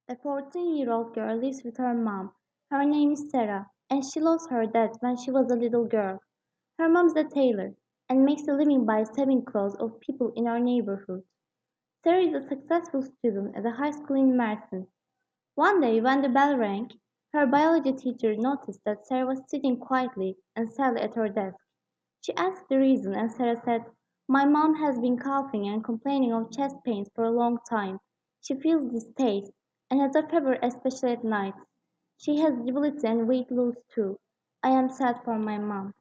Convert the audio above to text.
A 14-year-old girl lives with her mom. Her name is Sarah, and she lost her dad when she was a little girl. Her mom's a tailor and makes a living by sewing clothes of people in our neighborhood. Sarah is a successful student at a high school in Mersin. One day, when the bell rang, her biology teacher noticed that Sarah was sitting quietly and sadly at her desk. She asked the reason, and Sarah said, "My mom has been coughing and complaining of chest pains for a long time. She feels this taste and has a fever, especially at night. She has debility and weight loss too. I am sad for my mom."